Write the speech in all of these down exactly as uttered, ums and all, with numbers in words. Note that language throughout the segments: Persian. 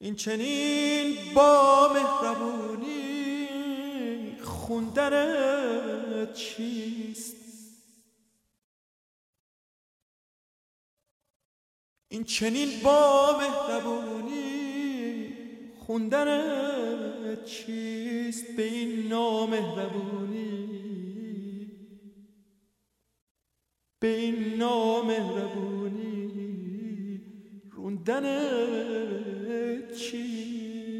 این چنین با مهربونی خوندنت چیست؟ این چنین با مهربونی خوندنت چیست؟ به این نامهربونی به این نامهربونی روندنت چیست؟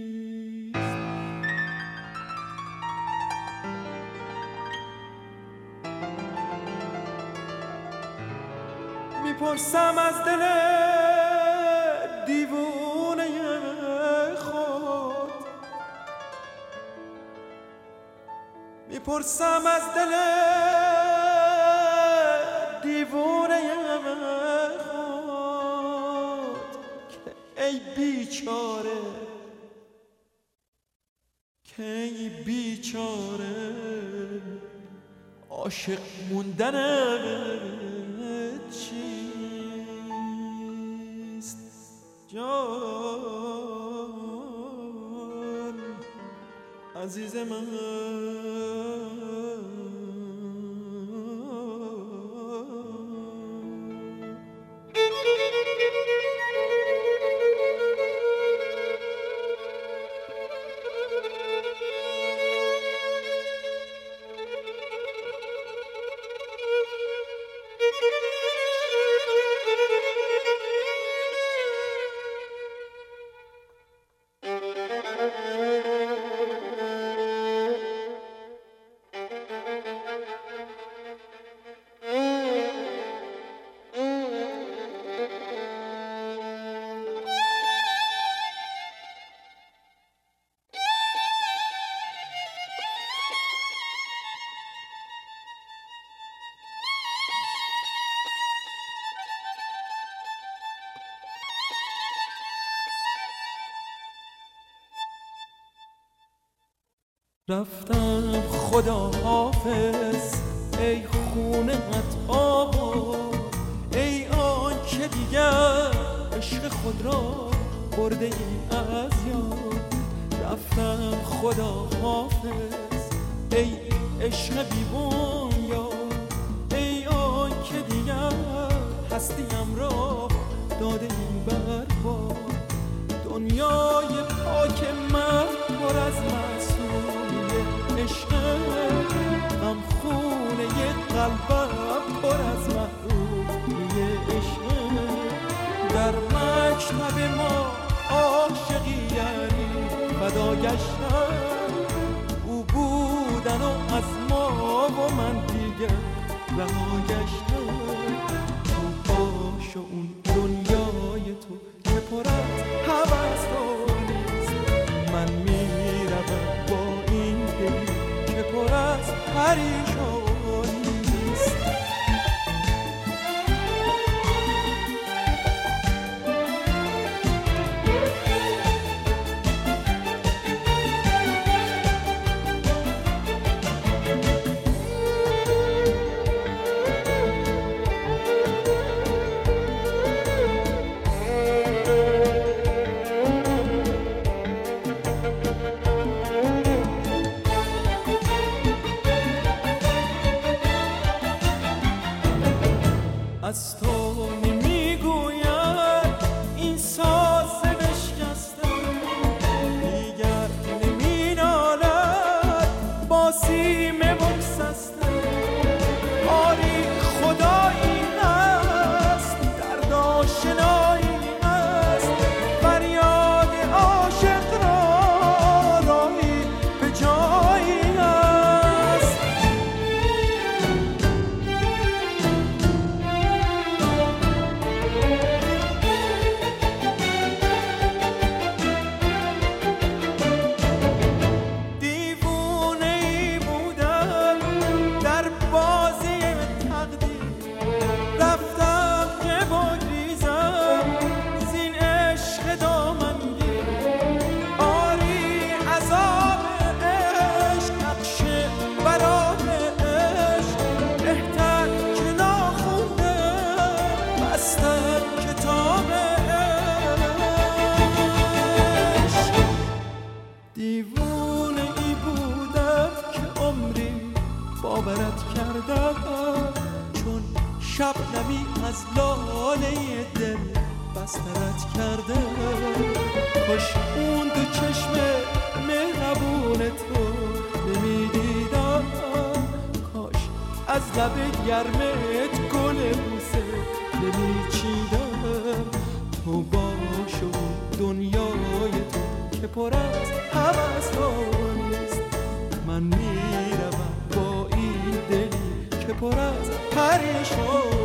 میپرسم از دل دیوونه خود، میپرسم از دل دیوونه خود که ای بیچاره، که ای بیچاره عاشق موندنت چیست؟ جان عزیز من رفتم خدا حافظ ای خونت آباد، ای آن که دیگر عشق خود را برده ای از یاد. رفتم خدا حافظ ای عشق بیبون یاد، ای آن که دیگر هستیم را داده ای بر باد. دنیای پاک من پر از معصومیه عشقت، غم خونه قلبم پر از محرومیه عشقت. در مکتب ما عاشقی یعنی فدا گشتن، او بودن و از ما و من دیگر رها گشتن. تو باش و اون دنیای تو که پر از هوس نیست، من میروم با این دلی که پر از پریشانی است. کاش اون دو چشم مهربون تو نمیدیدم، کاش از لب گرمت گل بوسه نمیچیدم. تو باش و دنیای تو که پر از هوس‌هاست، من میروم با این دلی که پر از پریشان.